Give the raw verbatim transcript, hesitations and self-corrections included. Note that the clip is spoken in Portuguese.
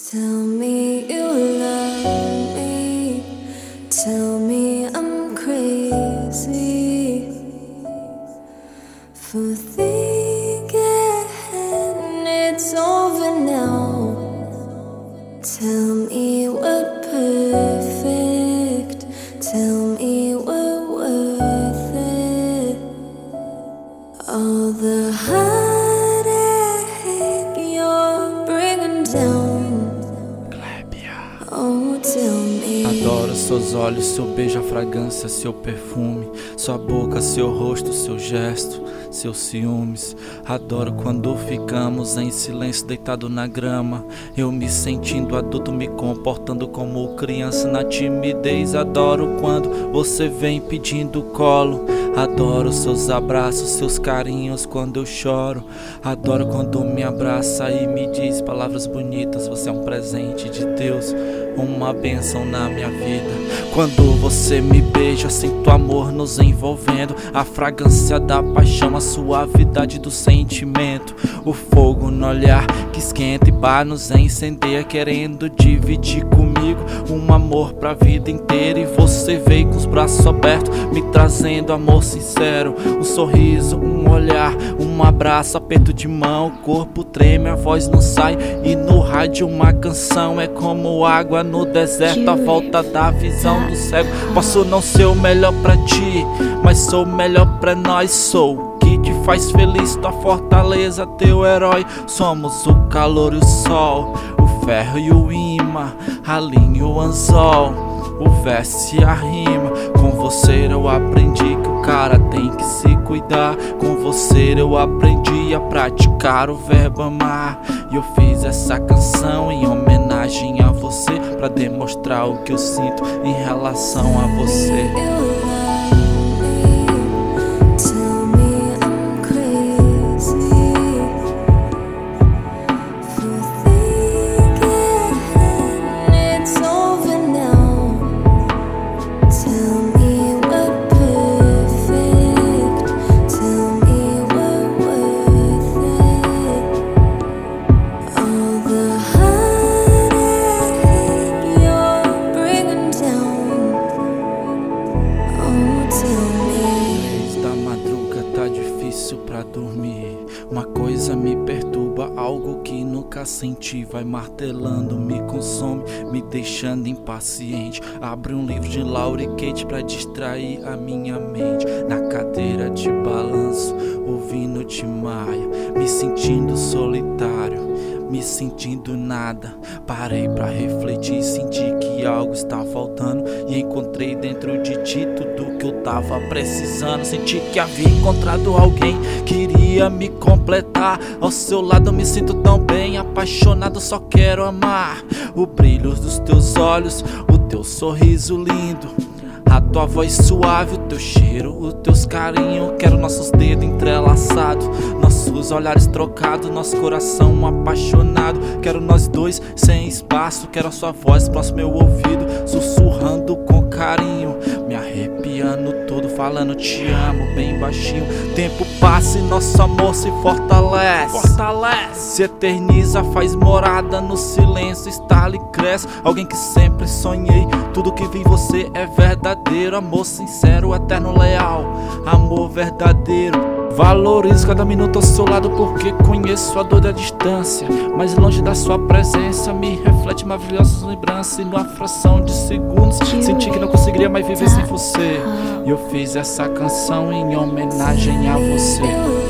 Tell me you love me. Tell me I'm crazy for thinking it's over now. Tell me we're perfect. Tell me we're worth it. All the heartache you're bringing down. Oh, tell me. Adoro seus olhos, seu beijo, a fragrância, seu perfume, sua boca, seu rosto, seu gesto, seus ciúmes. Adoro quando ficamos em silêncio deitado na grama, eu me sentindo adulto, me comportando como criança na timidez. Adoro quando você vem pedindo colo. Adoro seus abraços, seus carinhos quando eu choro. Adoro quando me abraça e me diz palavras bonitas. Você é um presente de Deus, uma bênção na minha vida. Quando você me beija, sinto amor nos envolvendo, a fragrância da paixão, a suavidade do sentimento, o fogo no olhar que esquenta e para nos incendeia, querendo dividir comigo um amor pra vida inteira. E você veio com os braços abertos, me trazendo amor sincero, um sorriso, um olhar, um abraço, aperto de mão, o corpo treme, a voz não sai e no rádio uma canção. É como água no deserto, a volta da visão do cego. Posso não ser o melhor pra ti, mas sou o melhor pra nós. Sou o que te faz feliz, tua fortaleza, teu herói. Somos o calor e o sol, o ferro e o imã, a linha e o anzol, o verso e a rima. Com você eu aprendi que o cara tem que se cuidar. Com você eu aprendi a praticar o verbo amar. E eu fiz essa canção em homenagem a você, pra demonstrar o que eu sinto em relação a você. Pra dormir, uma coisa me perturba, algo que nunca senti, vai martelando, me consome, me deixando impaciente. Abre um livro de Laura e Kate pra distrair a minha mente, na cadeira de balanço, ouvindo Tim Maia, me sentindo solitário, me sentindo nada. Parei pra refletir, senti que algo está faltando e encontrei dentro de ti tudo que eu tava precisando. Senti que havia encontrado alguém que iria me completar. Ao seu lado eu me sinto tão bem, apaixonado, só quero amar. O brilho dos teus olhos, o teu sorriso lindo, a tua voz suave, o teu cheiro, os teus carinhos. Quero nossos dedos entrelaçados, nossos olhares trocados, nosso coração apaixonado. Quero nós dois sem espaço, quero a sua voz próximo ao meu ouvido, sussurrando com carinho, me arrepiando todo, falando te amo bem baixinho. Tempo passa e nosso amor se fortalece, fortalece, se eterniza, faz morada no silêncio, estala e cresce. Alguém que sempre sonhei, tudo que vi em você é verdadeiro. Amor sincero, eterno, leal, amor verdadeiro. Valorizo cada minuto ao seu lado, porque conheço a dor da distância, mas longe da sua presença me reflete maravilhosas lembranças. E numa fração de segundos senti que não conseguiria mais viver sem você, e eu fiz essa canção em homenagem a você.